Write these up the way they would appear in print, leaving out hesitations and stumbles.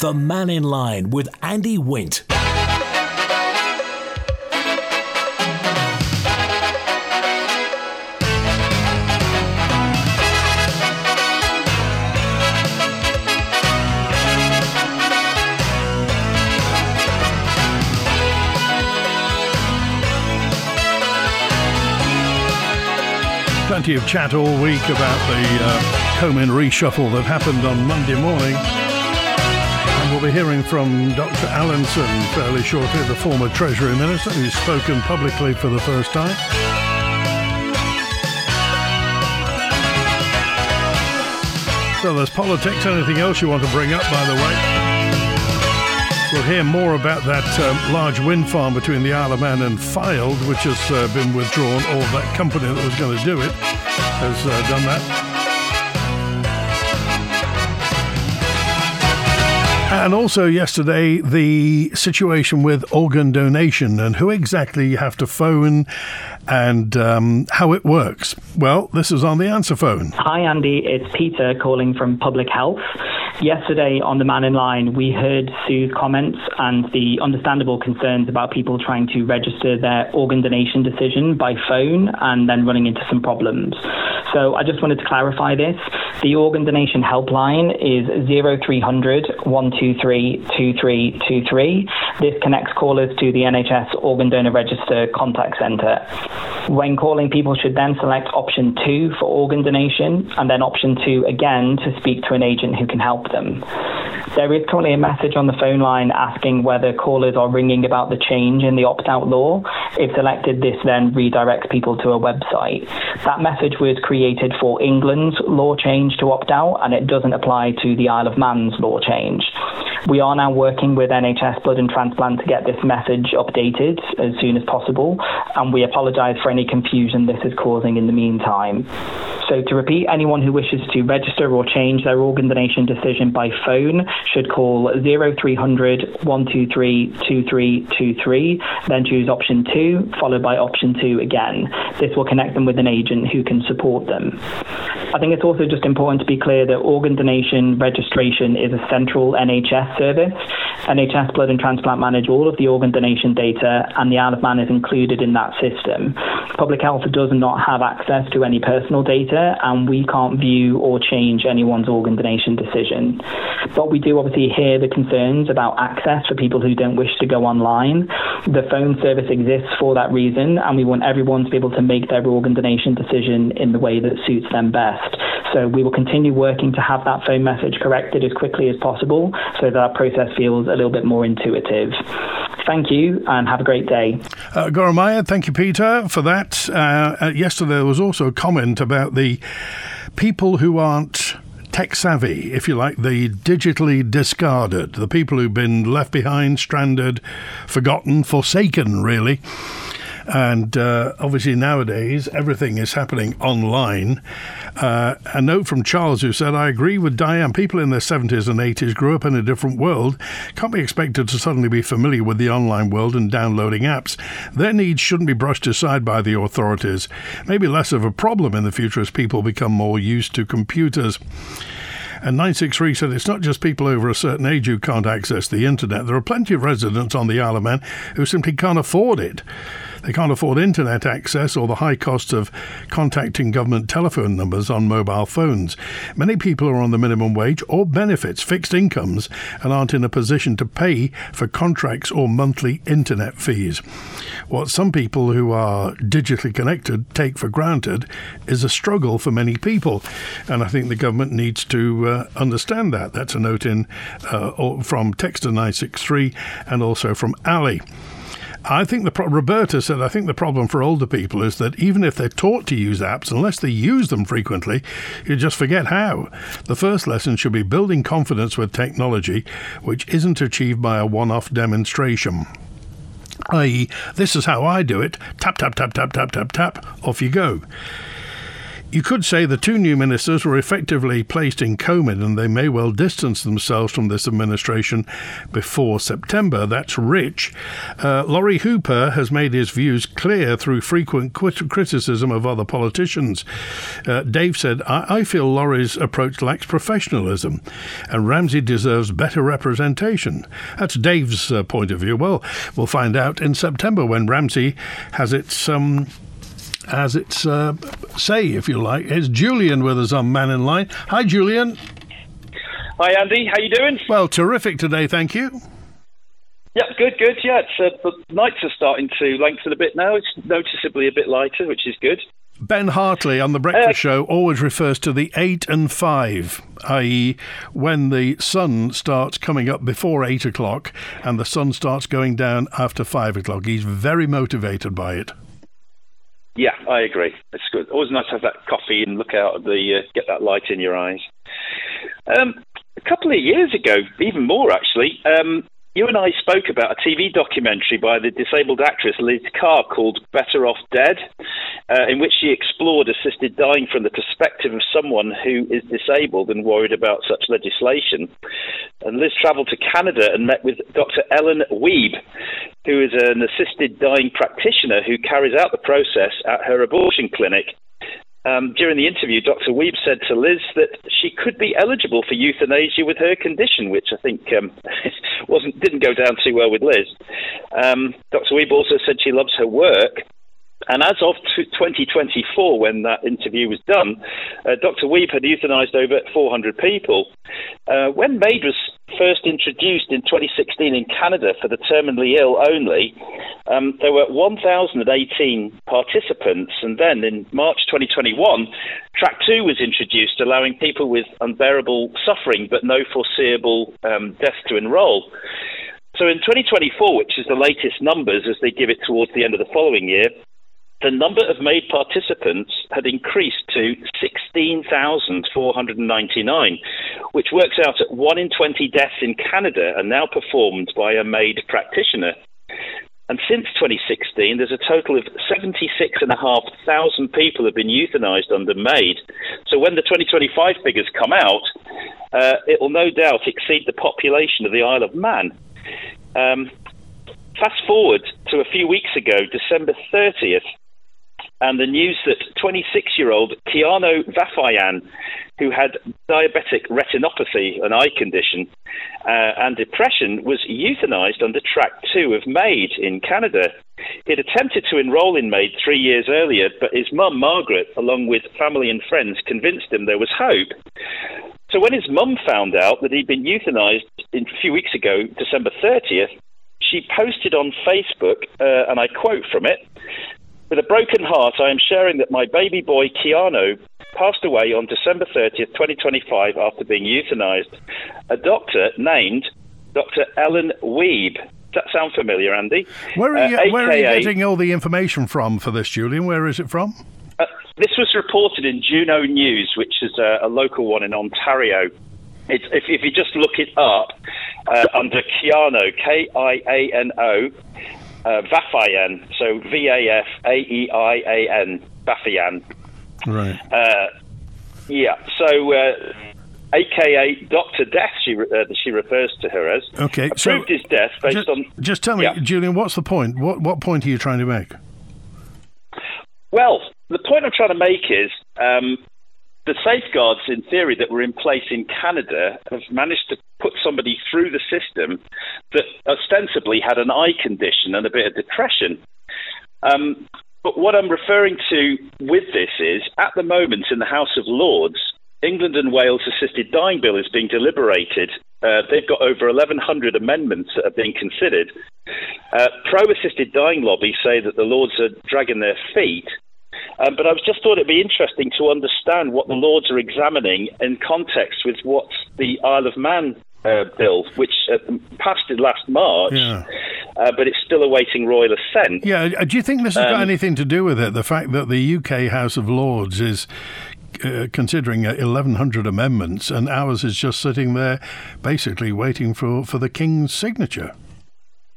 The Man in Line with Andy Wint. Plenty of chat all week about the Comyn reshuffle that happened on Monday morning. And we'll be hearing from Dr. Allinson fairly shortly, the former Treasury Minister, who's spoken publicly for the first time. So there's politics. Anything else you want to bring up, by the way? We'll hear more about that large wind farm between the Isle of Man and Fylde, which has been withdrawn, or that company that was going to do it has done that. And also yesterday, the situation with organ donation and who exactly you have to phone and how it works. Well, this is on the answer phone. Hi, Andy. It's Peter calling from Public Health. Yesterday on The Man in Line, we heard Sue's comments and the understandable concerns about people trying to register their organ donation decision by phone and then running into some problems. So I just wanted to clarify this. The organ donation helpline is 0300 123 2323. This connects callers to the NHS Organ Donor Register Contact Centre. When calling, people should then select option 2 for organ donation and then option 2 again to speak to an agent who can help them. There is currently a message on the phone line asking whether callers are ringing about the change in the opt-out law. If selected, this then redirects people to a website. That message was created for England's law change to opt-out, and it doesn't apply to the Isle of Man's law change. We are now working with NHS Blood and Transplant to get this message updated as soon as possible, and we apologise for any confusion this is causing in the meantime. So to repeat, anyone who wishes to register or change their organ donation decision by phone should call 0300 123 2323, then choose option 2, followed by option 2 again. This will connect them with an agent who can support them. I think it's also just important to be clear that organ donation registration is a central NHS service. NHS Blood and Transplant manage all of the organ donation data, and the Isle of Man is included in that system. Public Health does not have access to any personal data, and we can't view or change anyone's organ donation decision. But we do obviously hear the concerns about access for people who don't wish to go online. The phone service exists for that reason, and we want everyone to be able to make their organ donation decision in the way that suits them best. So we will continue working to have that phone message corrected as quickly as possible so that our process feels a little bit more intuitive. Thank you and have a great day. Goromaya, thank you, Peter, for that. Yesterday there was also a comment about the people who aren't tech savvy, if you like, the digitally discarded, the people who've been left behind, stranded, forgotten, forsaken, really. And obviously nowadays everything is happening online. A note from Charles who said, I agree with Diane. People in their 70s and 80s grew up in a different world, can't be expected to suddenly be familiar with the online world and downloading apps. Their needs shouldn't be brushed aside by the authorities. Maybe less of a problem in the future as people become more used to computers. And 963 said it's not just people over a certain age who can't access the internet. There are plenty of residents on the Isle of Man who simply can't afford it. They can't afford internet access or the high cost of contacting government telephone numbers on mobile phones. Many people are on the minimum wage or benefits, fixed incomes, and aren't in a position to pay for contracts or monthly internet fees. What some people who are digitally connected take for granted is a struggle for many people. And I think the government needs to understand that. That's a note in from Texter 963 and also from Ali. I think Roberta said, I think the problem for older people is that even if they're taught to use apps, unless they use them frequently, you just forget how. The first lesson should be building confidence with technology, which isn't achieved by a one-off demonstration. I.e., this is how I do it. Tap, tap, tap, tap, tap, tap, tap. Off you go. You could say the two new ministers were effectively placed in coma, and they may well distance themselves from this administration before September. That's Rich. Laurie Hooper has made his views clear through frequent criticism of other politicians. Dave said, I feel Laurie's approach lacks professionalism, and Ramsey deserves better representation. That's Dave's point of view. Well, we'll find out in September when Ramsey has its say, if you like. Is Julian with us on Man in Line? Hi, Julian. Hi, Andy. How you doing? Well, terrific today, thank you. Yeah, good. Yeah, the nights are starting to lengthen a bit now. It's noticeably a bit lighter, which is good. Ben Hartley on The Breakfast Show always refers to the 8 and 5, i.e. when the sun starts coming up before 8 o'clock and the sun starts going down after 5 o'clock. He's very motivated by it. Yeah, I agree. It's good. Always nice to have that coffee and look out at get that light in your eyes. A couple of years ago, even more actually, you and I spoke about a TV documentary by the disabled actress Liz Carr called Better Off Dead, in which she explored assisted dying from the perspective of someone who is disabled and worried about such legislation. And Liz travelled to Canada and met with Dr. Ellen Wiebe, who is an assisted dying practitioner who carries out the process at her abortion clinic. During the interview, Dr. Wiebe said to Liz that she could be eligible for euthanasia with her condition, which I think didn't go down too well with Liz. Dr. Wiebe also said she loves her work. And as of 2024, when that interview was done, Dr. Wiebe had euthanized over 400 people. When MAID was first introduced in 2016 in Canada for the terminally ill only, there were 1,018 participants. And then in March 2021, Track 2 was introduced, allowing people with unbearable suffering but no foreseeable death to enroll. So in 2024, which is the latest numbers as they give it towards the end of the following year, the number of MAID participants had increased to 16,499, which works out at 1 in 20 deaths in Canada are now performed by a MAID practitioner. And since 2016, there's a total of 76,500 people have been euthanized under MAID. So when the 2025 figures come out, it will no doubt exceed the population of the Isle of Man. Fast forward to a few weeks ago, December 30th, and the news that 26-year-old Keanu Vafayan, who had diabetic retinopathy, an eye condition, and depression, was euthanized under Track 2 of MAID in Canada. He'd attempted to enroll in MAID 3 years earlier, but his mum, Margaret, along with family and friends, convinced him there was hope. So when his mum found out that he'd been euthanized a few weeks ago, December 30th, she posted on Facebook, and I quote from it, "With a broken heart, I am sharing that my baby boy, Keanu, passed away on December 30th, 2025 after being euthanized. A doctor named Dr. Ellen Wiebe." Does that sound familiar, Andy? Where are you getting all the information from for this, Julian? Where is it from? This was reported in Juno News, which is a local one in Ontario. If you just look it up under Keanu, Kiano, Vafayan, so Vafaean, Vafayan. Right. So AKA Dr. Death, she refers to her as. Okay, approved his death based on... Just tell me, Julian, what's the point? What point are you trying to make? Well, the point I'm trying to make is the safeguards, in theory, that were in place in Canada have managed to put somebody through the system that ostensibly had an eye condition and a bit of depression. But what I'm referring to with this is, at the moment in the House of Lords, England and Wales Assisted Dying Bill is being deliberated. They've got over 1,100 amendments that are being considered. Pro-assisted dying lobbies say that the Lords are dragging their feet. But I just thought it'd be interesting to understand what the Lords are examining in context with what's the Isle of Man bill, which passed it last March, but it's still awaiting royal assent. Yeah, do you think this has got anything to do with it, the fact that the UK House of Lords is considering 1,100 amendments and ours is just sitting there basically waiting for the King's signature?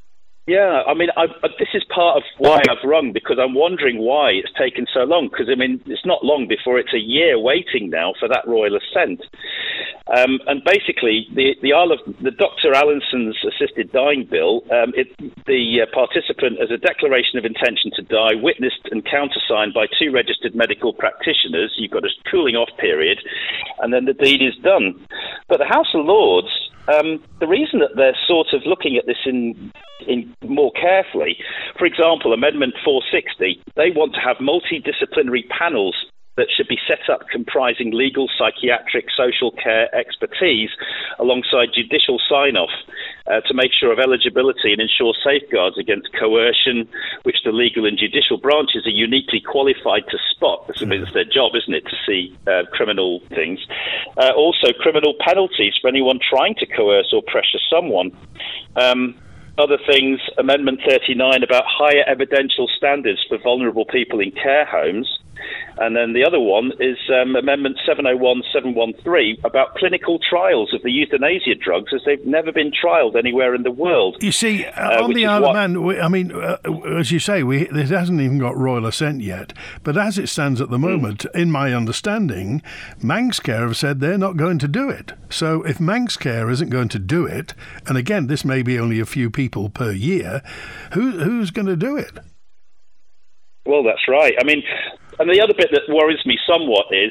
Yeah, I mean, this is part of why I've rung, because I'm wondering why it's taken so long. Because, I mean, it's not long before it's a year waiting now for that royal assent. And basically, the Dr. Allinson's assisted dying bill, the participant, as a declaration of intention to die, witnessed and countersigned by 2 registered medical practitioners. You've got a cooling off period, and then the deed is done. But the House of Lords, the reason that they're sort of looking at this in more carefully, for example, Amendment 460, they want to have multidisciplinary panels that should be set up comprising legal, psychiatric, social care expertise alongside judicial sign-off to make sure of eligibility and ensure safeguards against coercion, which the legal and judicial branches are uniquely qualified to spot. I mean, it's their job, isn't it, to see criminal things. Also, criminal penalties for anyone trying to coerce or pressure someone. Other things, Amendment 39 about higher evidential standards for vulnerable people in care homes. And then the other one is Amendment 701-713 about clinical trials of the euthanasia drugs, as they've never been trialled anywhere in the world. You see, on the Isle of Man, I mean, as you say, this hasn't even got royal assent yet. But as it stands at the moment, in my understanding, Manxcare have said they're not going to do it. So if Manxcare isn't going to do it, and again, this may be only a few people per year, who's going to do it? Well, that's right. I mean, and the other bit that worries me somewhat is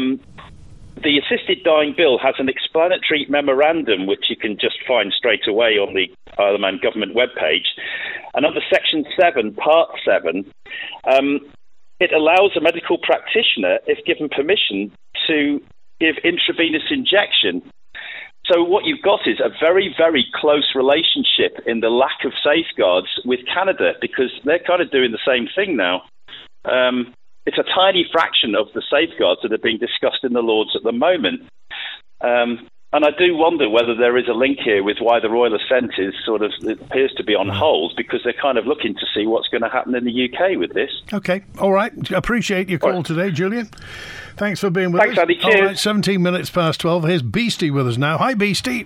the assisted dying bill has an explanatory memorandum, which you can just find straight away on the Isle of Man government webpage. And under Section 7, Part 7, it allows a medical practitioner, if given permission, to give intravenous injection. So what you've got is a very, very close relationship in the lack of safeguards with Canada, because they're kind of doing the same thing now. It's a tiny fraction of the safeguards that are being discussed in the Lords at the moment. And I do wonder whether there is a link here with why the royal assent is it appears to be on hold, because they're kind of looking to see what's going to happen in the UK with this. Okay, all right. Appreciate your call today, Julian. Thanks for being with us. Thanks, Andy. Cheers. All right, 17 minutes past 12. Here's Beastie with us now. Hi, Beastie.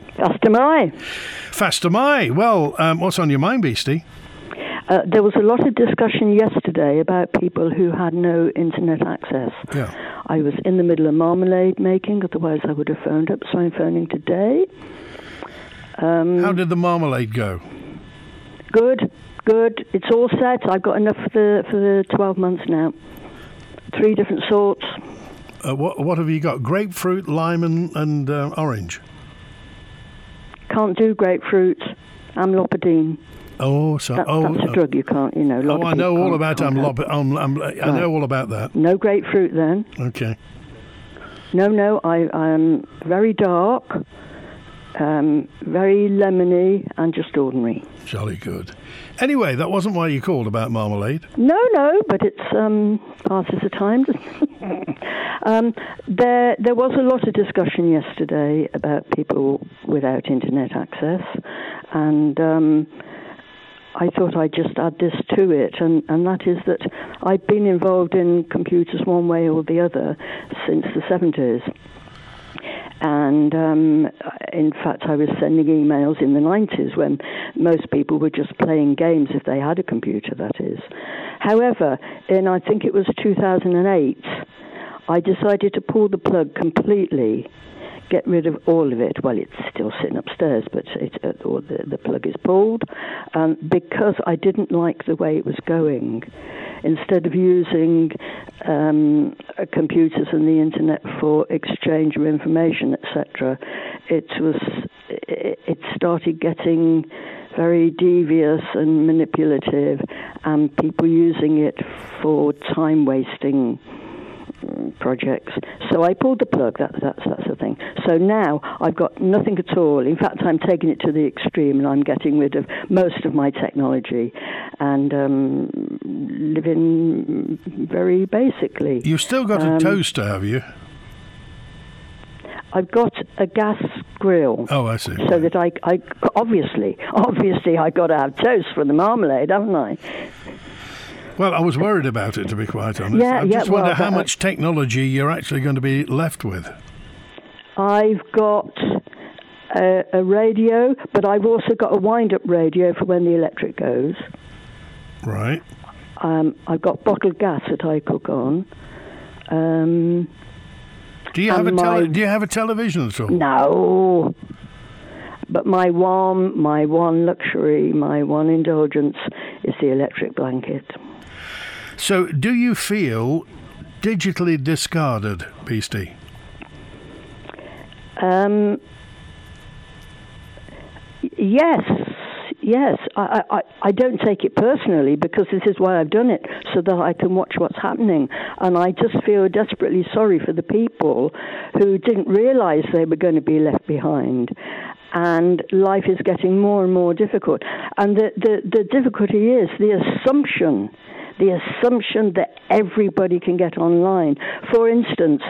Faster my. Well, what's on your mind, Beastie? There was a lot of discussion yesterday about people who had no internet access. Yeah. I was in the middle of marmalade making, otherwise I would have phoned up, so I'm phoning today. How did the marmalade go? Good. It's all set. I've got enough for the 12 months now. 3 different sorts. What have you got? Grapefruit, lime and orange? Can't do grapefruit. Amlopidine. Oh, so that's a drug you can't, I know all about I know all about that. No grapefruit then. Okay. No, I am very dark, very lemony, and just ordinary. Jolly good. Anyway, that wasn't why you called about marmalade. No, but it's passes the time. There was a lot of discussion yesterday about people without internet access, and I thought I'd just add this to it, and that is that I've been involved in computers one way or the other since the 70s. And in fact, I was sending emails in the 90s when most people were just playing games if they had a computer, that is. However, I think it was 2008, I decided to pull the plug completely, get rid of all of it. Well, it's still sitting upstairs, but the plug is pulled, because I didn't like the way it was going. Instead of using computers and the internet for exchange of information, etc., it started getting very devious and manipulative, and people using it for time-wasting projects. So I pulled the plug. That's the thing. So now I've got nothing at all. In fact, I'm taking it to the extreme, and I'm getting rid of most of my technology and living very basically. You've still got a toaster, have you? I've got a gas grill. Oh, I see. So that I obviously I got to have toast for the marmalade, haven't I? Well, I was worried about it, to be quite honest. I just wonder how much technology you're actually going to be left with. I've got a radio, but I've also got a wind-up radio for when the electric goes. Right. I've got bottled gas that I cook on. Do you have a television at all? No. But my one luxury, my one indulgence is the electric blanket. So, do you feel digitally discarded, Beastie? Yes. I don't take it personally because this is why I've done it, so that I can watch what's happening. And I just feel desperately sorry for the people who didn't realise they were going to be left behind. And life is getting more and more difficult. And the difficulty is the assumption that everybody can get online. For instance,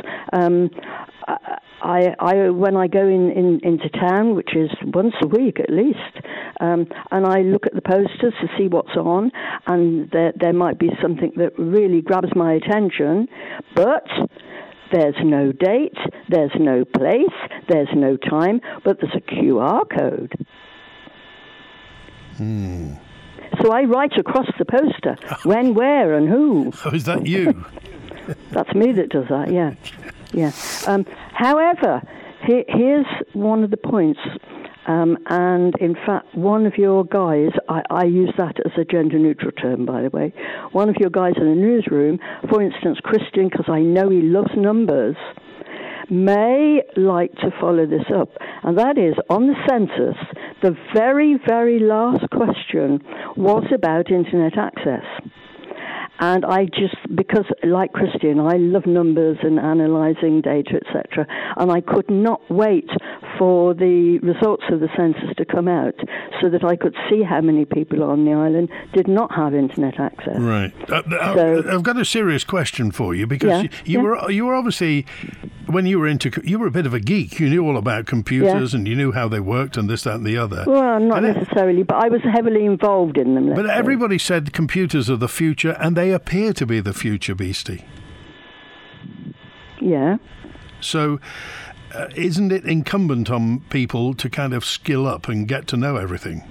I when I go into town, which is once a week at least, and I look at the posters to see what's on, and there might be something that really grabs my attention, but there's no date, there's no place, there's no time, but there's a QR code. So I write across the poster when, where, and who. Oh, is that you? That's me that does that, yeah. However, here's one of the points, and in fact, one of your guys, I use that as a gender-neutral term, by the way, one of your guys in the newsroom, for instance, Christian, because I know he loves numbers, may like to follow this up, and that is, on the census, the very, very last question was about internet access. And because like Christian, I love numbers and analysing data, etc., and I could not wait for the results of the census to come out so that I could see how many people on the island did not have internet access. Right. I've got a serious question for you, because you were obviously, when you were a bit of a geek. You knew all about computers and you knew how they worked and this, that, and the other. Well, not necessarily, but I was heavily involved in them. But everybody said computers are the future, and they appear to be the future, Beastie. Yeah. So, isn't it incumbent on people to kind of skill up and get to know everything?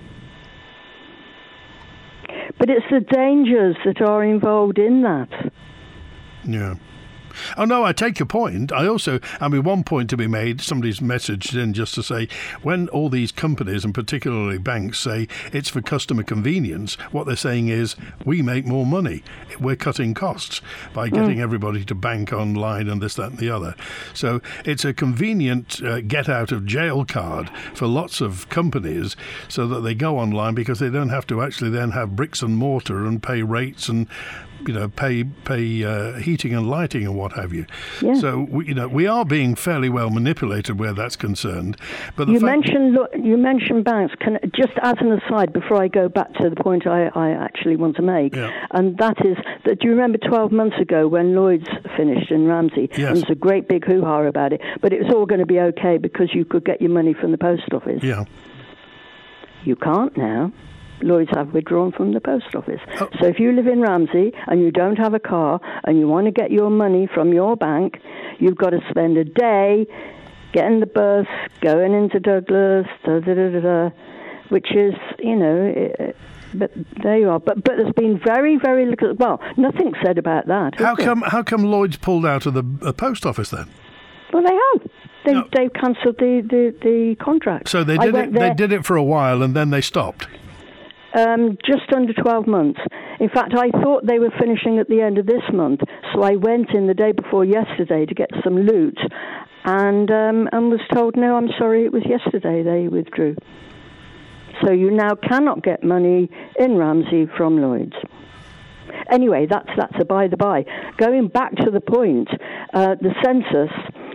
But it's the dangers that are involved in that. Yeah. Oh, no, I take your point. One point to be made, somebody's messaged in just to say, when all these companies, and particularly banks, say it's for customer convenience, what they're saying is, we make more money. We're cutting costs by getting everybody to bank online and this, that, and the other. So it's a convenient get-out-of-jail card for lots of companies so that they go online because they don't have to actually then have bricks and mortar and pay rates and pay heating and lighting and what have you. Yeah. So we are being fairly well manipulated where that's concerned. But you mentioned banks. Just as an aside, before I go back to the point I actually want to make, and that is that, do you remember 12 months ago when Lloyd's finished in Ramsey? Yes. And there was a great big hoo-ha about it, but it was all going to be okay because you could get your money from the post office. Yeah. You can't now. Lloyds have withdrawn from the post office. Oh. So if you live in Ramsey and you don't have a car and you want to get your money from your bank, you've got to spend a day getting the bus, going into Douglas, which is, but there you are. But there's been very, very little, nothing said about that. How come Lloyds pulled out of the post office then? Well, they have. They've cancelled the contract. So they did it for a while and then they stopped? Just under 12 months. In fact, I thought they were finishing at the end of this month, so I went in the day before yesterday to get some loot, and was told, no, I'm sorry, it was yesterday they withdrew. So you now cannot get money in Ramsey from Lloyds. Anyway, that's a by the by. Going back to the point, the census.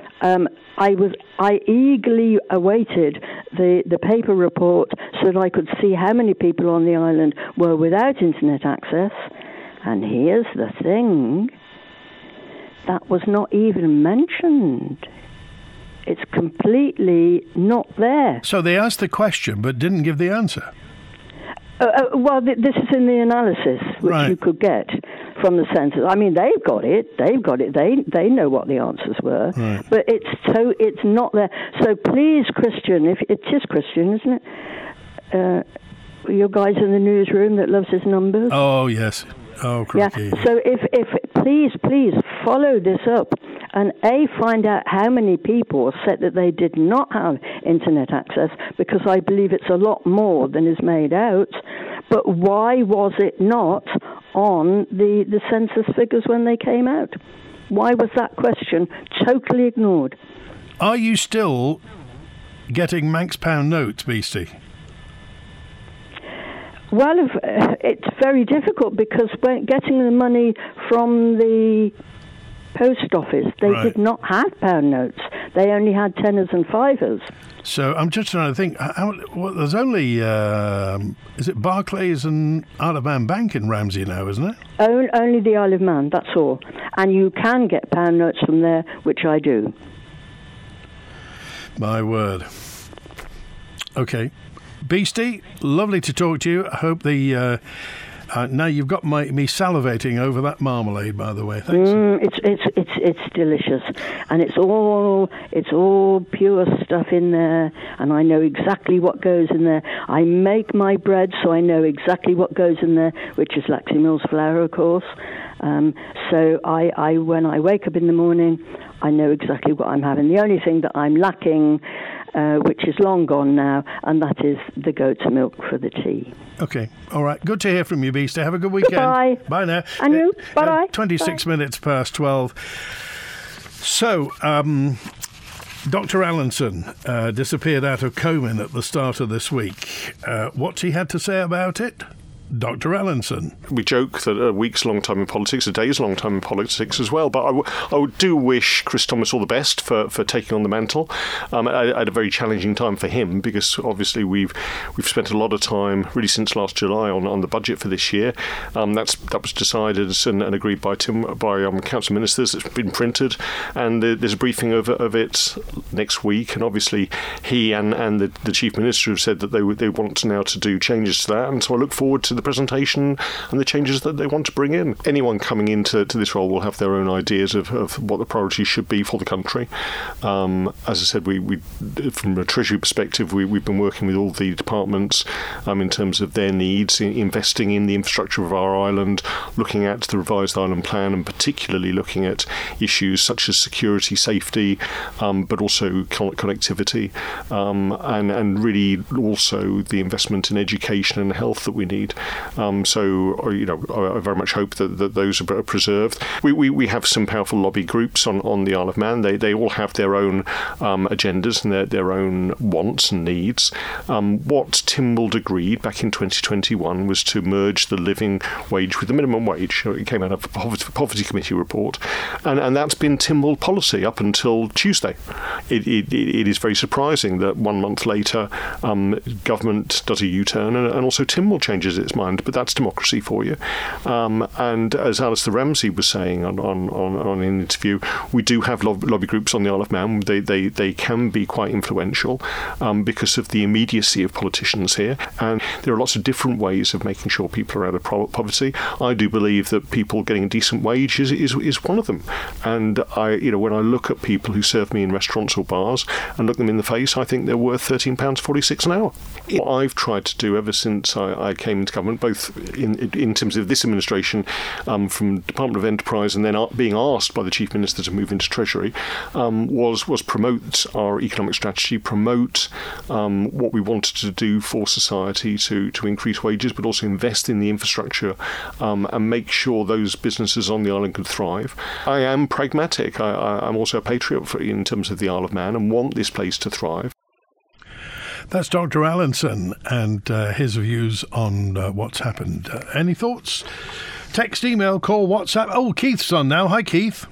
I eagerly awaited the paper report so that I could see how many people on the island were without internet access. And here's the thing, that was not even mentioned. It's completely not there. So they asked the question but didn't give the answer? This is in the analysis which you could get from the census. I mean, they've got it. They know what the answers were. Right. But it's not there. So please, Christian, if it is Christian, isn't it? Your guys in the newsroom that loves his numbers. Oh yes. Oh, crikey. Yeah. So if please follow this up and find out how many people said that they did not have internet access, because I believe it's a lot more than is made out. But why was it not on the census figures when they came out? Why was that question totally ignored? Are you still getting Manx pound notes, Beastie? Well, it's very difficult because getting the money from the post office, they did not have pound notes. They only had tenors and fivers. So I'm just trying to think. There's only, is it Barclays and Isle of Man Bank in Ramsey now, isn't it? Only the Isle of Man, that's all. And you can get pound notes from there, which I do. My word. Okay. Beastie, lovely to talk to you. I hope now you've got me salivating over that marmalade, by the way. Thanks. It's delicious, and it's all pure stuff in there, and I know exactly what goes in there. I make my bread, so I know exactly what goes in there, which is Laxey Mills flour, of course. So I when I wake up in the morning, I know exactly what I'm having. The only thing that I'm lacking, which is long gone now, and that is the goat's milk for the tea. Okay, all right. Good to hear from you, Beastie. Have a good weekend. Goodbye. Bye now. And you. Bye-bye. 26 minutes past 12. So, Dr. Allinson disappeared out of Comyn at the start of this week. What's he had to say about it? Dr. Allinson. We joke that a week's long time in politics, a day's long time in politics as well, but I do wish Chris Thomas all the best for taking on the mantle at a very challenging time for him, because obviously we've spent a lot of time, really since last July, on the budget for this year. That was decided and agreed by council ministers. It's been printed, and there's a briefing of it next week, and obviously he and the Chief Minister have said that they want now to do changes to that, and so I look forward to the presentation and the changes that they want to bring in. Anyone coming into this role will have their own ideas of what the priorities should be for the country. As I said, we from a Treasury perspective, we've been working with all the departments in terms of their needs, investing in the infrastructure of our island, looking at the revised island plan, and particularly looking at issues such as security, safety, but also connectivity, and really also the investment in education and health that we need. So I very much hope that those are preserved. We have some powerful lobby groups on the Isle of Man. They all have their own agendas and their own wants and needs. What Tynwald agreed back in 2021 was to merge the living wage with the minimum wage. It came out of a Poverty Committee report, and that's been Tynwald policy up until Tuesday. It is very surprising that 1 month later government does a U-turn and also Tynwald changes its mind, but that's democracy for you. And as Alistair Ramsey was saying on an interview, we do have lobby groups on the Isle of Man. They can be quite influential because of the immediacy of politicians here, and there are lots of different ways of making sure people are out of poverty. I do believe that people getting a decent wage is one of them. And when I look at people who serve me in restaurants or bars and look them in the face, I think they're worth £13.46 an hour. What I've tried to do ever since I came into government, both in terms of this administration, from Department of Enterprise and then being asked by the Chief Minister to move into Treasury, was promote our economic strategy, promote what we wanted to do for society to increase wages, but also invest in the infrastructure and make sure those businesses on the island could thrive. I am pragmatic. I'm also a patriot in terms of the Isle of Man and want this place to thrive. That's Dr. Allinson and his views on what's happened. Any thoughts? Text, email, call, WhatsApp. Oh, Keith's on now. Hi, Keith.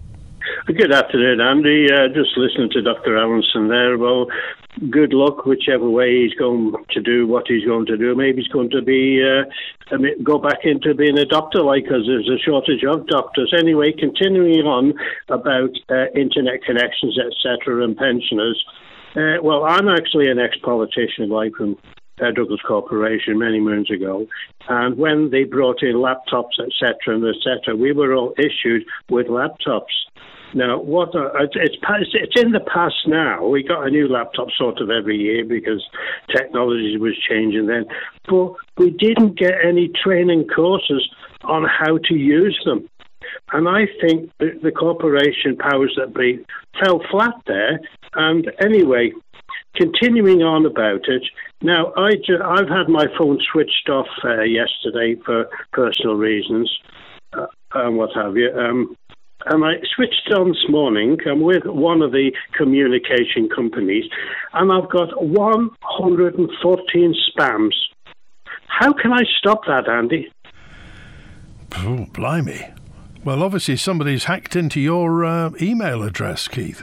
Good afternoon, Andy. Just listening to Dr. Allinson there. Well, good luck whichever way he's going to do what he's going to do. Maybe he's going to be go back into being a doctor, because there's a shortage of doctors. Anyway, continuing on about internet connections, etc., and pensioners. Well, I'm actually an ex-politician, like from Douglas Corporation many moons ago. And when they brought in laptops, etc., we were all issued with laptops. Now, it's in the past now. We got a new laptop sort of every year because technology was changing then. But we didn't get any training courses on how to use them. And I think the corporation powers that be fell flat there. And anyway, continuing on about it, now I've had my phone switched off yesterday for personal reasons and what have you. And I switched on this morning. I'm with one of the communication companies, and I've got 114 spams. How can I stop that, Andy? Oh, blimey. Well, obviously somebody's hacked into your email address, Keith.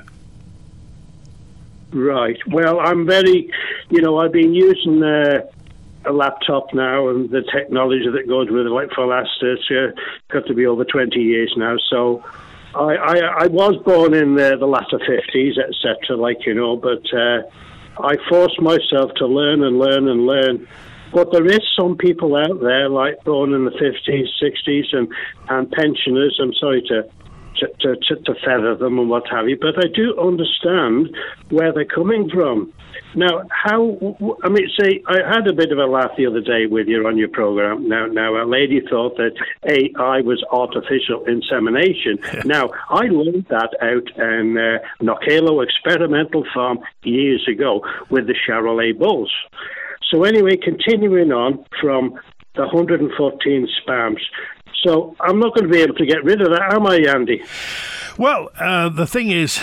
Right. Well, I'm very, I've been using a laptop now and the technology that goes with it, like for the last, got to be over 20 years now. So I was born in the latter 50s, etc., but I forced myself to learn and learn and learn. But there is some people out there, like born in the 50s, 60s, and pensioners. I'm sorry to feather them and what have you, but I do understand where they're coming from. Now, I had a bit of a laugh the other day with you on your program. Now, a lady thought that AI was artificial insemination. Now, I learned that out in Knockalo Experimental Farm years ago with the Charolais bulls. So anyway, continuing on from the 114 spams. So I'm not going to be able to get rid of that, am I, Andy? Well, the thing is,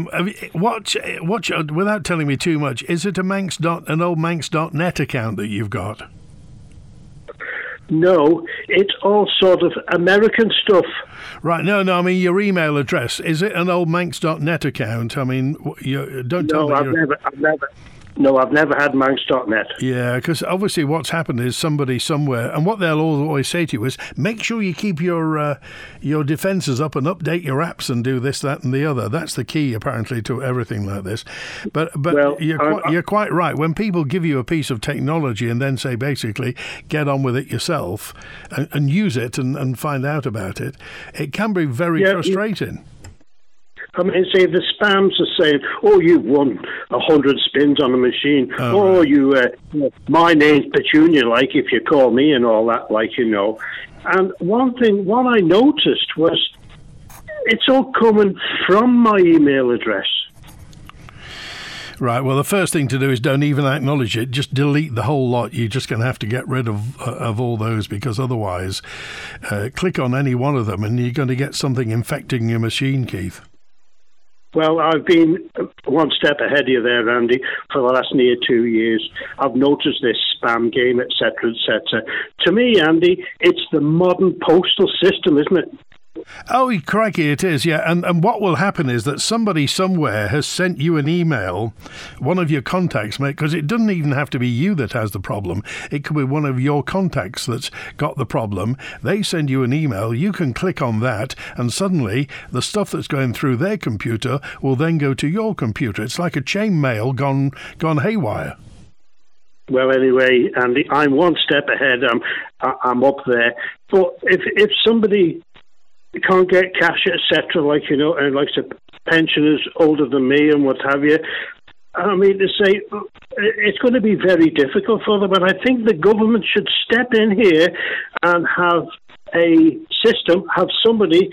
without telling me too much, is it an old Manx.net account that you've got? No, it's all sort of American stuff. Right, no, I mean your email address. Is it an old Manx.net account? I mean, don't tell me. No, I've never had Manx.net. Yeah, because obviously what's happened is somebody somewhere, and what they'll always say to you is, make sure you keep your defences up and update your apps and do this, that, and the other. That's the key, apparently, to everything like this. But well, you're quite right. When people give you a piece of technology and then say, basically, get on with it yourself and use it and find out about it, it can be very frustrating. I mean, say the spams are saying, "Oh, you've won 100 spins on a machine." My name's Petunia, if you call me, and all that, And what I noticed was, it's all coming from my email address. Right. Well, the first thing to do is don't even acknowledge it. Just delete the whole lot. You're just going to have to get rid of all those, because otherwise, click on any one of them and you're going to get something infecting your machine, Keith. Well, I've been one step ahead of you there, Andy, for the last near 2 years. I've noticed this spam game, etc., etc. To me, Andy, it's the modern postal system, isn't it? Oh, crikey, it is, yeah. And what will happen is that somebody somewhere has sent you an email, one of your contacts, mate, because it doesn't even have to be you that has the problem. It could be one of your contacts that's got the problem. They send you an email, you can click on that, and suddenly the stuff that's going through their computer will then go to your computer. It's like a chain mail gone haywire. Well, anyway, Andy, I'm one step ahead. I'm up there. But if somebody can't get cash, etc., and like the pensioners older than me and what have you, I mean, to say it's going to be very difficult for them. But I think the government should step in here and have a system, have somebody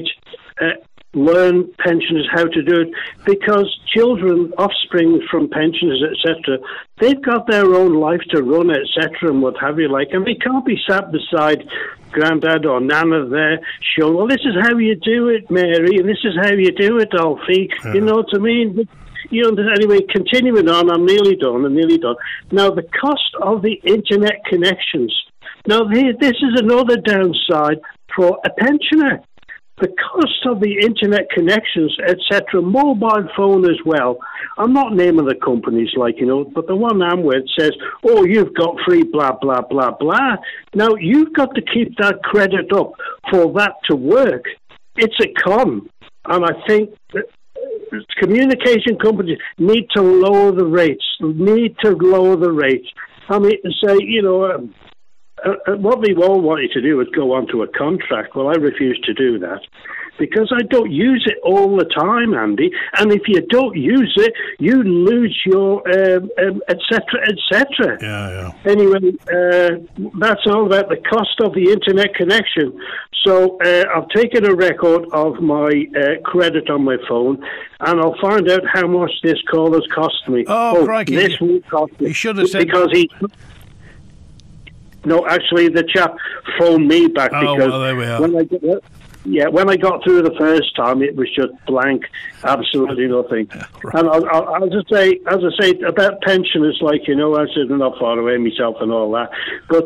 learn pensioners how to do it, because children, offspring from pensioners, etc., they've got their own life to run, etc., and what have you, and they can't be sat beside Grandad or Nana there showing, well, this is how you do it, Mary, and this is how you do it, Alfie. Yeah. You know what I mean? But, anyway, continuing on, I'm nearly done. Now, the cost of the internet connections. Now, this is another downside for a pensioner. The cost of the internet connections, etc., mobile phone as well. I'm not naming the companies, but the one I'm with says, oh, you've got free blah, blah, blah, blah. Now, you've got to keep that credit up for that to work. It's a con. And I think that communication companies need to lower the rates, I mean, say, what they all wanted to do was go onto a contract. Well, I refuse to do that because I don't use it all the time, Andy. And if you don't use it, you lose your et cetera. Yeah. Anyway, that's all about the cost of the internet connection. So I've taken a record of my credit on my phone, and I'll find out how much this call has cost me. Oh, crikey. This will cost me. He should have said... Because he... No, actually, the chap phoned me back because well, there we are. When I got through the first time, it was just blank, absolutely nothing. Right. And I'll just say, as I say, about pensioners, like, I said, I'm not far away myself and all that. But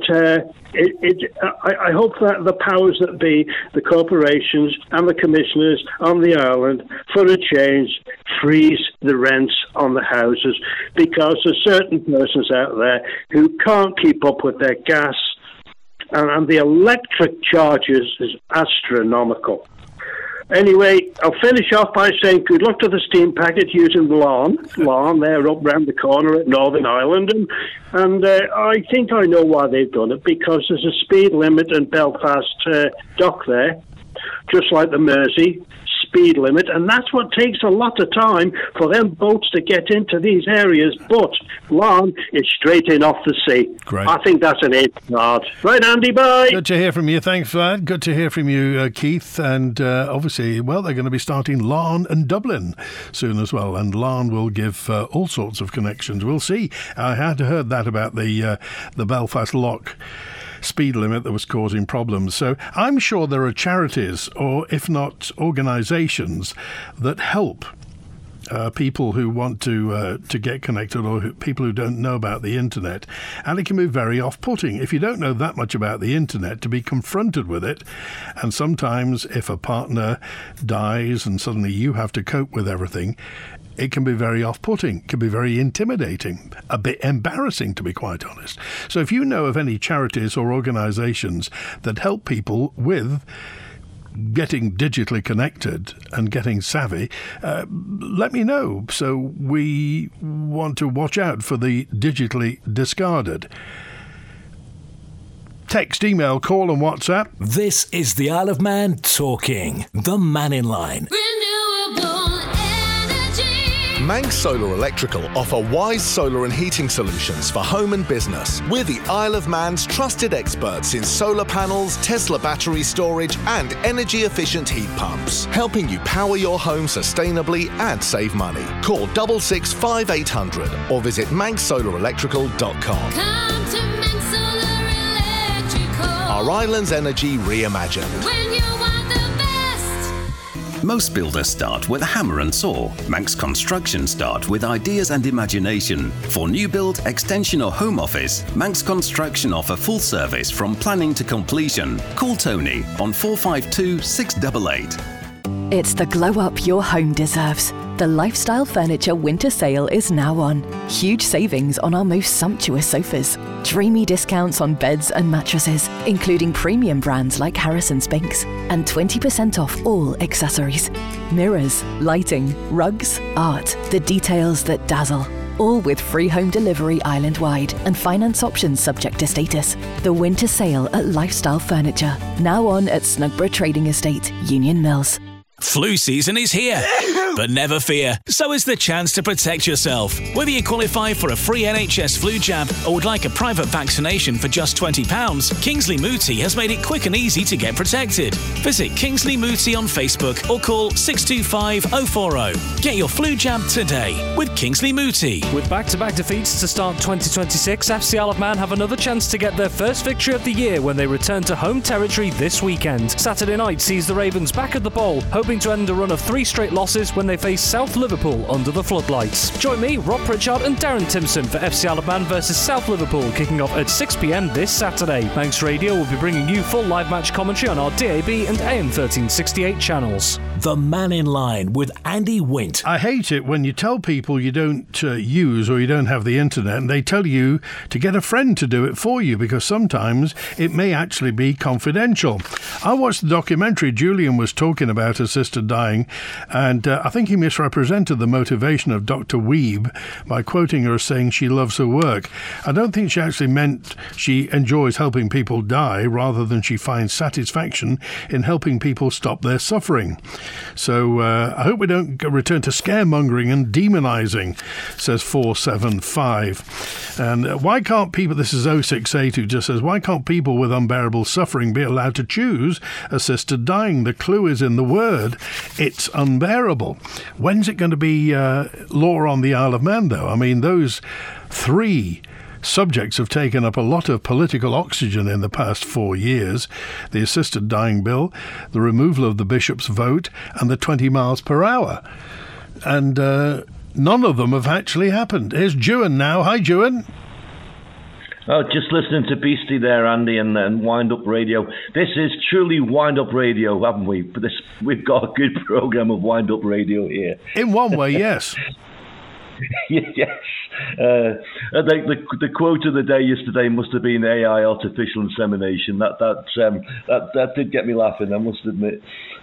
I hope that the powers that be, the corporations and the commissioners on the island, for a change, freeze the rents on the houses, because there's certain persons out there who can't keep up with their gas, and the electric charges is astronomical. Anyway, I'll finish off by saying good luck to the steam packet using Larne. They're up round the corner at Northern Ireland, and I think I know why they've done it, because there's a speed limit in Belfast dock there, just like the Mersey speed limit, and that's what takes a lot of time for them boats to get into these areas. But Larne is straight in off the sea. Great. I think that's an 8 card. Right, Andy, bye. Good to hear from you. Thanks for that. Good to hear from you, Keith. And obviously, well, they're going to be starting Larne and Dublin soon as well. And Larne will give all sorts of connections. We'll see. I had heard that about the Belfast Lock speed limit that was causing problems. So I'm sure there are charities, or if not organisations, that help people who want to get connected, or people who don't know about the internet. And it can be very off-putting if you don't know that much about the internet, to be confronted with it. And sometimes if a partner dies and suddenly you have to cope with everything, it can be very off-putting, can be very intimidating, a bit embarrassing, to be quite honest. So if you know of any charities or organisations that help people with getting digitally connected and getting savvy, let me know. So we want to watch out for the digitally discarded. Text, email, call and WhatsApp. This is the Isle of Man talking. The Man in Line. Manx Solar Electrical offer wise solar and heating solutions for home and business. We're the Isle of Man's trusted experts in solar panels, Tesla battery storage and energy-efficient heat pumps, helping you power your home sustainably and save money. Call 665 800 or visit manxsolarelectrical.com. Come to Manx Solar Electrical. Our island's energy reimagined. When you want the best. Most builders start with a hammer and saw. Manx Construction start with ideas and imagination. For new build, extension or home office, Manx Construction offer full service from planning to completion. Call Tony on 452 688. It's the glow up your home deserves. The Lifestyle Furniture Winter Sale is now on. Huge savings on our most sumptuous sofas. Dreamy discounts on beds and mattresses, including premium brands like Harrison Spinks. And 20% off all accessories. Mirrors, lighting, rugs, art. The details that dazzle. All with free home delivery island-wide and finance options subject to status. The Winter Sale at Lifestyle Furniture. Now on at Snugborough Trading Estate, Union Mills. Flu season is here, but never fear, so is the chance to protect yourself. Whether you qualify for a free NHS flu jab or would like a private vaccination for just £20, Kingsley Mooti has made it quick and easy to get protected. Visit Kingsley Mooti on Facebook or call 625 040. Get your flu jab today with Kingsley Mooti. With back-to-back defeats to start 2026, FC Isle of Man have another chance to get their first victory of the year when they return to home territory this weekend. Saturday night sees the Ravens back at the Bowl, hoping to end a run of 3 straight losses when they face South Liverpool under the floodlights. Join me, Rob Pritchard and Darren Timpson for FC Isle of Man versus South Liverpool, kicking off at 6 p.m. this Saturday. Manx Radio will be bringing you full live match commentary on our DAB and AM 1368 channels. The Man in Line with Andy Wint. I hate it when you tell people you don't use or you don't have the internet and they tell you to get a friend to do it for you, because sometimes it may actually be confidential. I watched the documentary. Julian was talking about assisted dying, and I think he misrepresented the motivation of Dr. Weeb by quoting her as saying she loves her work. I don't think she actually meant she enjoys helping people die rather than she finds satisfaction in helping people stop their suffering. So I hope we don't return to scaremongering and demonising, says 475. And why can't people, this is 068 who just says, why can't people with unbearable suffering be allowed to choose assisted dying? The clue is in the word. It's unbearable. When's it going to be law on the Isle of Man, though? I mean, those three subjects have taken up a lot of political oxygen in the past 4 years. The assisted dying bill, the removal of the bishop's vote, and the 20 miles per hour. And none of them have actually happened. Here's Juan now. Hi, Juan. Oh, just listening to Beastie there, Andy, and Wind Up Radio. This is truly Wind Up Radio, haven't we? We've got a good programme of Wind Up Radio here. In one way, yes. Yes. The quote of the day yesterday must have been AI, artificial insemination. That did get me laughing, I must admit.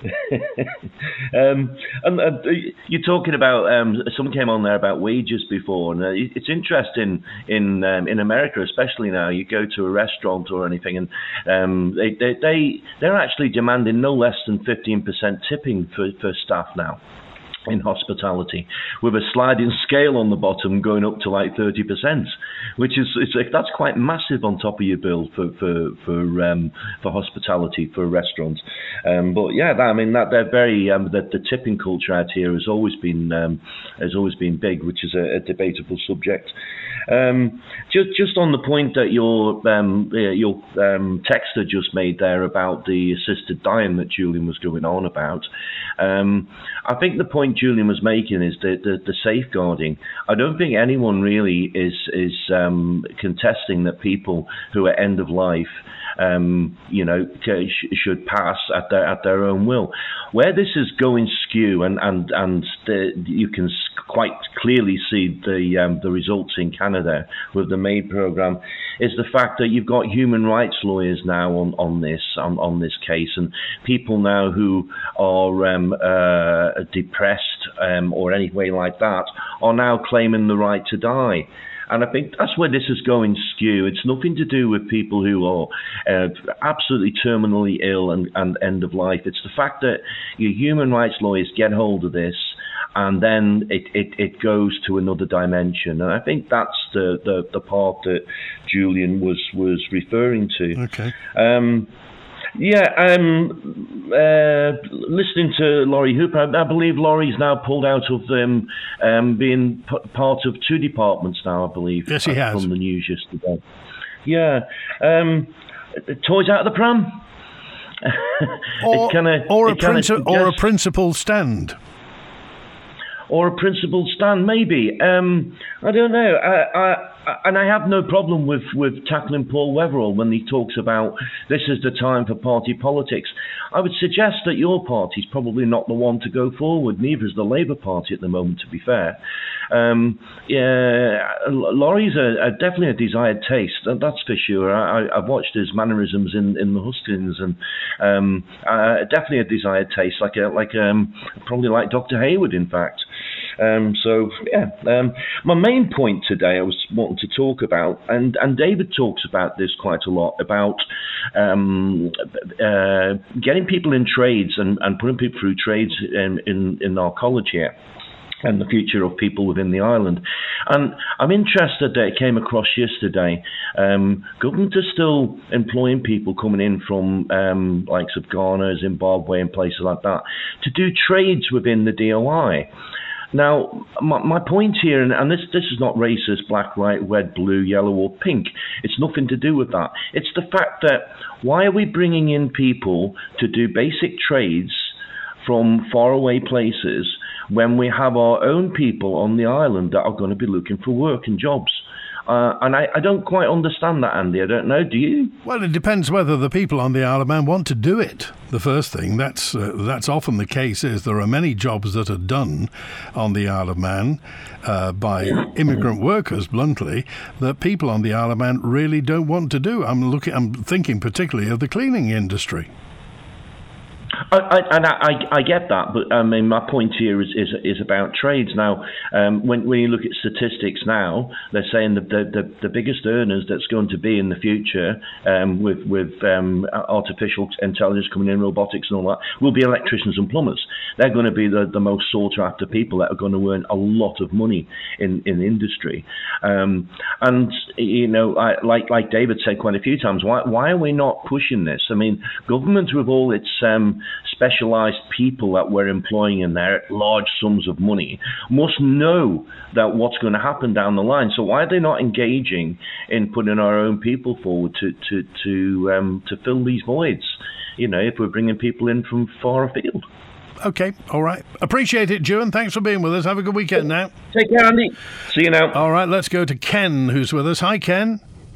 And you're talking about someone came on there about wages before, and it's interesting in America, especially now. You go to a restaurant or anything, and they're actually demanding no less than 15% tipping for staff now in hospitality, with a sliding scale on the bottom going up to like 30%, which is that's quite massive on top of your bill for hospitality for restaurants. But yeah, they're very the tipping culture out here has always been big, which is a debatable subject. Just on the point that your texter just made there about the assisted dying that Julian was going on about. I think the point Julian was making is the safeguarding. I don't think anyone really is contesting that people who are end of life should pass at their own will. Where this is going skew, and you can quite clearly see the results in Canada with the MAID program, is the fact that you've got human rights lawyers now on this case, and people now who are depressed or any way like that are now claiming the right to die. And I think that's where this is going skew. It's nothing to do with people who are absolutely terminally ill and end of life. It's the fact that your human rights lawyers get hold of this, and then it goes to another dimension. And I think that's the part that Julian was referring to. Okay. Listening to Laurie Hooper, I believe Laurie's now pulled out of being part of two departments now, I believe. Yes, he has. From the news yesterday. Yeah. Toys out of the pram? Or a principal stand. Or a principal stand, maybe. I don't know. I have no problem with tackling Paul Wetherell when he talks about this is the time for party politics. I would suggest that your party's probably not the one to go forward, neither is the Labour Party at the moment, to be fair. Laurie's definitely a desired taste, that's for sure. I've watched his mannerisms in the hustings, and definitely a desired taste, probably like Dr. Hayward, in fact. My main point today I was wanting to talk about, and David talks about this quite a lot, about getting people in trades and putting people through trades in our college here, and the future of people within the island. And I'm interested that it came across yesterday. Government is still employing people coming in from likes of Ghana, Zimbabwe and places like that to do trades within the DOI. Now, my point here, and this is not racist, black, white, red, blue, yellow or pink. It's nothing to do with that. It's the fact that why are we bringing in people to do basic trades from faraway places when we have our own people on the island that are going to be looking for work and jobs? And I don't quite understand that, Andy. I don't know. Do you? Well, it depends whether the people on the Isle of Man want to do it. The first thing, that's often the case, is there are many jobs that are done on the Isle of Man by immigrant workers, bluntly, that people on the Isle of Man really don't want to do. I'm thinking particularly of the cleaning industry. I get that, but I mean, my point here is about trades. Now, when you look at statistics now, they're saying that the biggest earners that's going to be in the future, with artificial intelligence coming in, robotics and all that, will be electricians and plumbers. They're going to be the most sought after people that are going to earn a lot of money in the industry. And you know, like David said quite a few times, why are we not pushing this? I mean, government with all its specialised people that we're employing in there at large sums of money must know that what's going to happen down the line. So why are they not engaging in putting our own people forward to fill these voids? You know, if we're bringing people in from far afield. Okay, all right. Appreciate it, Ewan. Thanks for being with us. Have a good weekend now. Take care, Andy. See you now. All right, let's go to Ken, who's with us. Hi, Ken.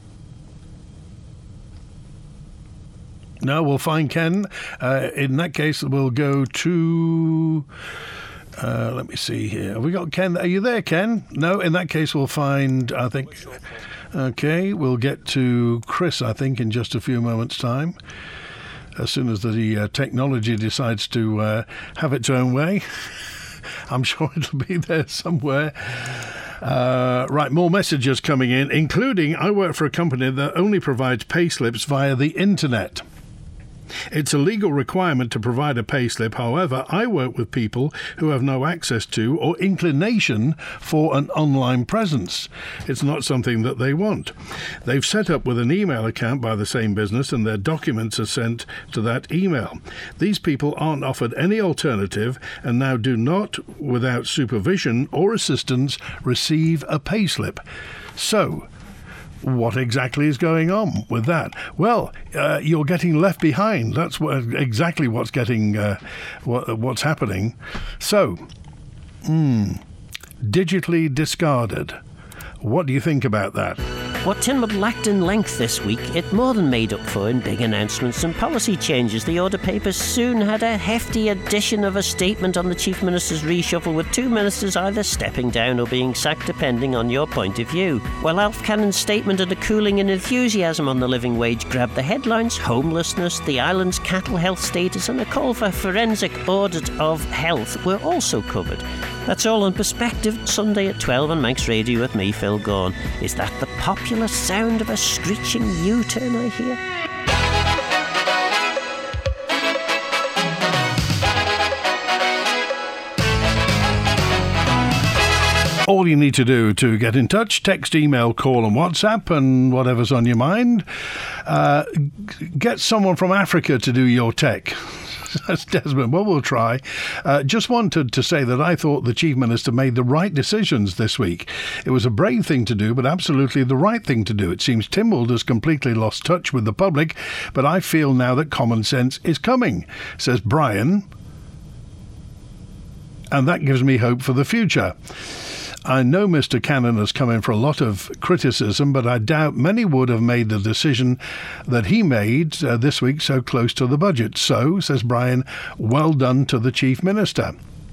No, we'll find Ken. In that case, we'll go to... let me see here. Have we got Ken? Are you there, Ken? No, in that case, we'll find, I think... Okay, we'll get to Chris, I think, in just a few moments' time. As soon as the technology decides to have its own way. I'm sure it'll be there somewhere. Right, more messages coming in, including, I work for a company that only provides pay slips via the internet. It's a legal requirement to provide a payslip. However, I work with people who have no access to or inclination for an online presence. It's not something that they want. They've set up with an email account by the same business and their documents are sent to that email. These people aren't offered any alternative and now do not, without supervision or assistance, receive a payslip. So, what exactly is going on with that? Well, you're getting left behind. That's exactly what's what's happening. So, digitally discarded. What do you think about that? What Tynwald lacked in length this week, it more than made up for in big announcements and policy changes. The Order papers soon had a hefty edition of a statement on the Chief Minister's reshuffle, with two ministers either stepping down or being sacked, depending on your point of view. While Alf Cannon's statement and a cooling in enthusiasm on the living wage grabbed the headlines, homelessness, the island's cattle health status and a call for forensic audit of health were also covered. That's all on Perspective, Sunday at 12 on Manx Radio with me, Phil Gaughan. Is that the popular sound of a screeching U-turn I hear? All you need to do to get in touch, text, email, call and WhatsApp and whatever's on your mind. Get someone from Africa to do your tech. That's Desmond. Well, we'll try. Just wanted to say that I thought the Chief Minister made the right decisions this week. It was a brave thing to do, but absolutely the right thing to do. It seems Tynwald has completely lost touch with the public, but I feel now that common sense is coming, says Brian. And that gives me hope for the future. I know Mr. Cannon has come in for a lot of criticism, but I doubt many would have made the decision that he made this week so close to the budget. So, says Brian, well done to the Chief Minister.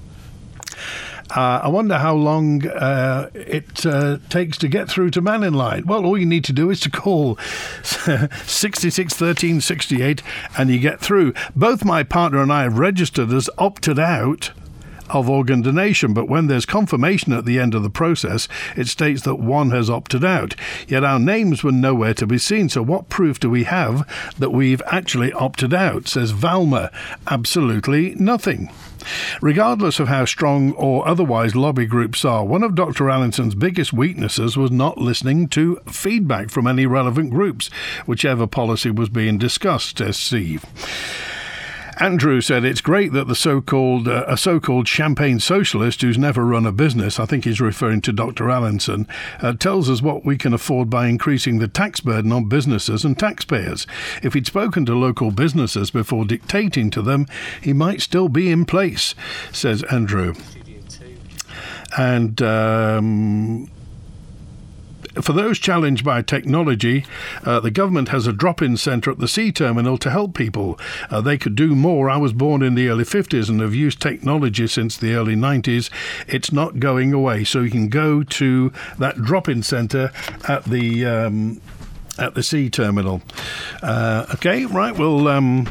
I wonder how long it takes to get through to Man in Line. Well, all you need to do is to call 66 13 68 and you get through. Both my partner and I have registered as opted out of organ donation, but when there's confirmation at the end of the process, it states that one has opted out. Yet our names were nowhere to be seen, so what proof do we have that we've actually opted out, says Valma. Absolutely nothing. Regardless of how strong or otherwise lobby groups are, one of Dr. Allinson's biggest weaknesses was not listening to feedback from any relevant groups, whichever policy was being discussed, says Steve. Andrew said it's great that a so-called champagne socialist who's never run a business, I think he's referring to Dr. Allinson, tells us what we can afford by increasing the tax burden on businesses and taxpayers. If he'd spoken to local businesses before dictating to them, he might still be in place, says Andrew. And for those challenged by technology, the government has a drop-in centre at the sea terminal to help people. They could do more. I was born in the early 50s and have used technology since the early 90s. It's not going away. So you can go to that drop-in centre at the sea terminal. Okay, right, well...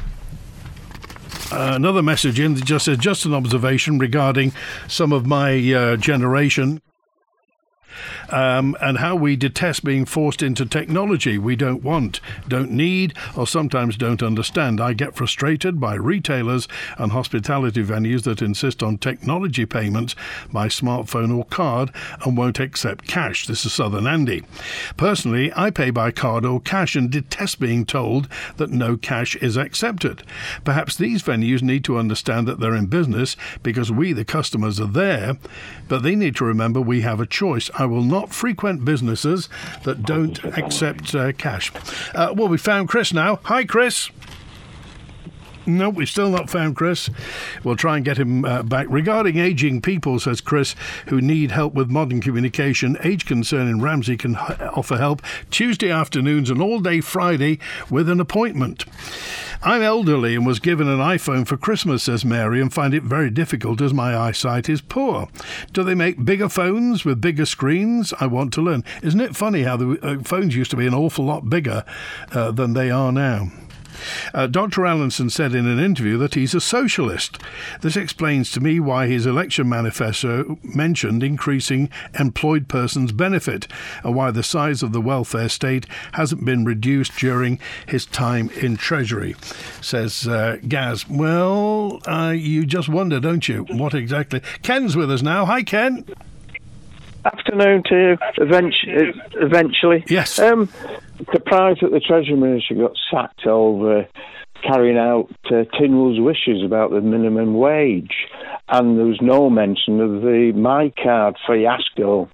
another message in that just says, just an observation regarding some of my generation. And how we detest being forced into technology we don't want, don't need, or sometimes don't understand. I get frustrated by retailers and hospitality venues that insist on technology payments by smartphone or card and won't accept cash. This is Southern Andy. Personally, I pay by card or cash and detest being told that no cash is accepted. Perhaps these venues need to understand that they're in business because we, the customers, are there, but they need to remember we have a choice. I will not frequent businesses that don't accept cash. Well, we found Chris now. Hi, Chris. No, we've still not found Chris. We'll try and get him back. Regarding ageing people, says Chris, who need help with modern communication, Age Concern in Ramsey can offer help Tuesday afternoons and all day Friday with an appointment. I'm elderly and was given an iPhone for Christmas, says Mary, and find it very difficult as my eyesight is poor. Do they make bigger phones with bigger screens? I want to learn. Isn't it funny how the phones used to be an awful lot bigger than they are now? Dr. Allinson said in an interview that he's a socialist. This explains to me why his election manifesto mentioned increasing employed persons' benefit and why the size of the welfare state hasn't been reduced during his time in Treasury, says Gaz. Well, you just wonder, don't you, what exactly... Ken's with us now. Hi, Ken. Afternoon to you, eventually. Yes. Surprised that the Treasury Minister got sacked over carrying out Tynwell's wishes about the minimum wage, and there was no mention of the MyCard fiasco.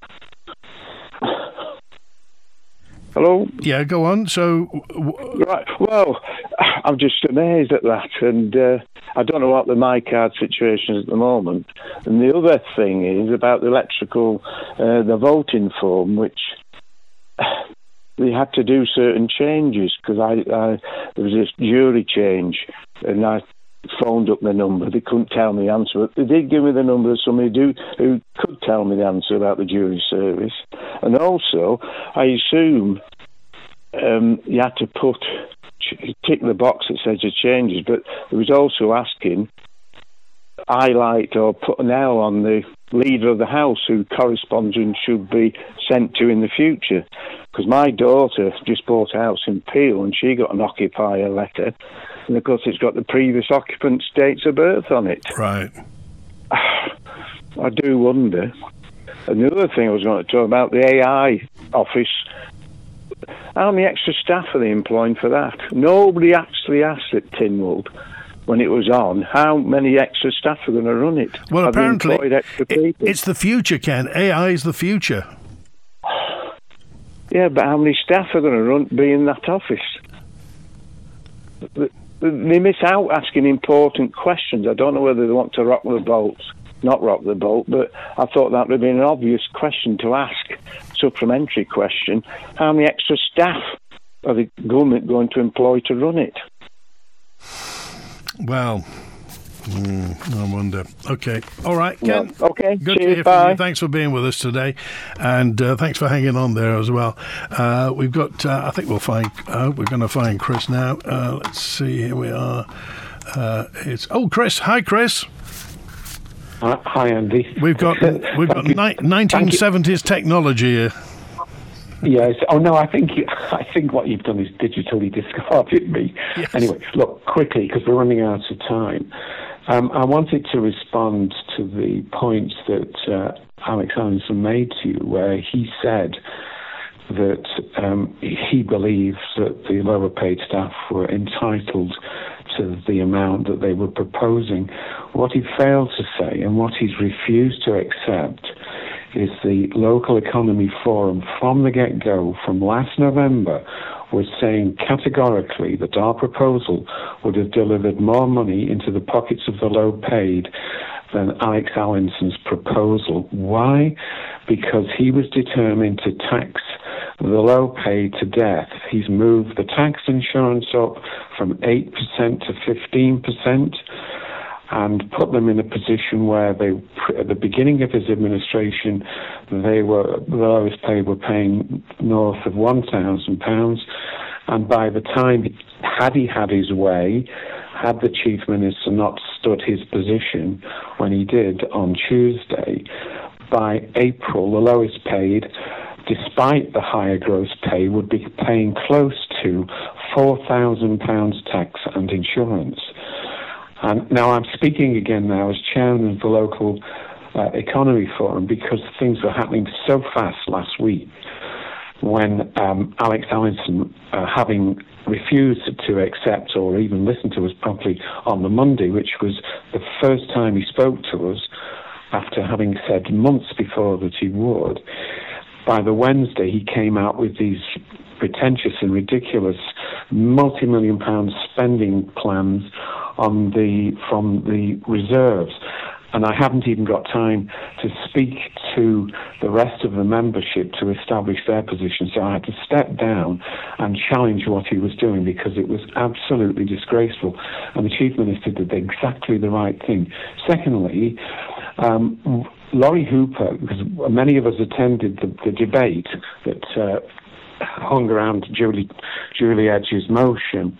Hello? Yeah, go on. So... Right, well, I'm just amazed at that, and I don't know what the MyCard situation is at the moment. And the other thing is about the electrical, the voting form, which they had to do certain changes, because there was this jury change, and I phoned up the number. They couldn't tell me the answer, but they did give me the number of somebody who could tell me the answer about the jury service. And also, I assume you had to tick the box that says the changes, but there was also asking, highlight or put an L on the leader of the house who correspondence should be sent to in the future. Because my daughter just bought a house in Peel and she got an occupier letter, and of course it's got the previous occupant's dates of birth on it. Right. I do wonder. And the other thing I was going to talk about, the AI office, how many extra staff are they employing for that? Nobody actually asked at Tynwell when it was on how many extra staff are going to run it. Well, Have apparently it's the future, Ken. AI is the future. Yeah, but how many staff are going to be in that office? They miss out asking important questions. I don't know whether they want to not rock the boat, but I thought that would have been an obvious question to ask, supplementary question. How many extra staff are the government going to employ to run it? Well, I wonder. Okay. All right, Ken. Well, okay. Good Cheers, to hear bye. from you. Thanks for being with us today. And thanks for hanging on there as well. We've got, I think we're going to find Chris now. Let's see. Here we are. Chris. Hi, Chris. Hi, Andy. We've got 1970s technology here. Yes. Oh no, I think what you've done is digitally discarded me. Yes. Anyway, look quickly because we're running out of time. I wanted to respond to the points that Alex Allinson made to you, where he said that he believes that the lower paid staff were entitled to the amount that they were proposing. What he failed to say, and what he's refused to accept, is the Local Economy Forum from the get-go, from last November, was saying categorically that our proposal would have delivered more money into the pockets of the low-paid than Alex Allinson's proposal. Why? Because he was determined to tax the low pay to death. He's moved the tax insurance up from 8% to 15%. And put them in a position where they, at the beginning of his administration, the lowest paid were paying north of £1,000. And by the time, had he had his way, had the Chief Minister not stood his position when he did on Tuesday, by April, the lowest paid, despite the higher gross pay, would be paying close to £4,000 tax and insurance. And now I'm speaking again now as chairman of the local economy forum, because things were happening so fast last week when Alex Allinson, having refused to accept or even listen to us properly on the Monday, which was the first time he spoke to us after having said months before that he would, by the Wednesday he came out with these pretentious and ridiculous multi-million-pound spending plans from the reserves. And I haven't even got time to speak to the rest of the membership to establish their position. So I had to step down and challenge what he was doing, because it was absolutely disgraceful. And the Chief Minister did exactly the right thing. Secondly, Laurie Hooper, because many of us attended the debate that hung around Julie Edge's motion,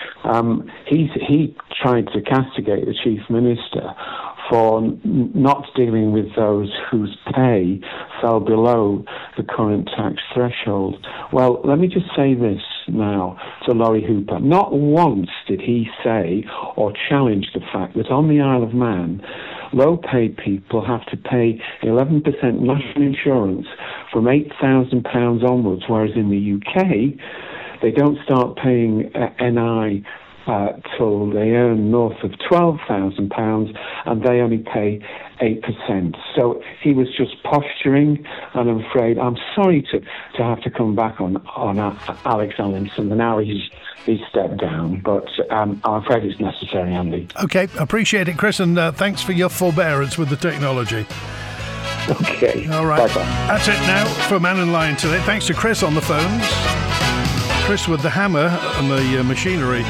he tried to castigate the Chief Minister for not dealing with those whose pay fell below the current tax threshold. Well, let me just say this now to Laurie Hooper. Not once did he say or challenge the fact that on the Isle of Man, low-paid people have to pay 11% national insurance from £8,000 onwards, whereas in the UK, they don't start paying NI till they earn north of £12,000, and they only pay 8%. So he was just posturing, and I'm afraid, I'm sorry to have to come back on Alex Allinson, and now he's stepped down, but I'm afraid it's necessary, Andy. Okay, appreciate it, Chris, and thanks for your forbearance with the technology. Okay. All right. Bye-bye. That's it now for Man in Line today. Thanks to Chris on the phones. Chris with the hammer and the machinery.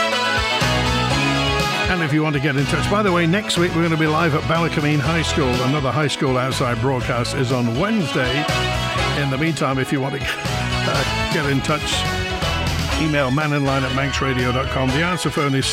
And if you want to get in touch, by the way, next week we're going to be live at Ballacameen High School. Another high school outside broadcast is on Wednesday. In the meantime, if you want to get in touch, email maninline@manxradio.com. The answer phone is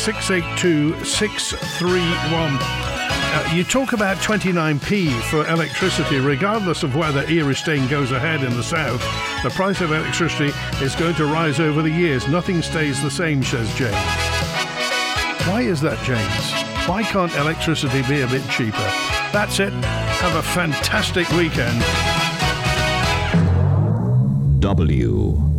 682-631. You talk about 29p for electricity. Regardless of whether Eristane goes ahead in the south, the price of electricity is going to rise over the years. Nothing stays the same, says James. Why is that, James? Why can't electricity be a bit cheaper? That's it. Have a fantastic weekend. W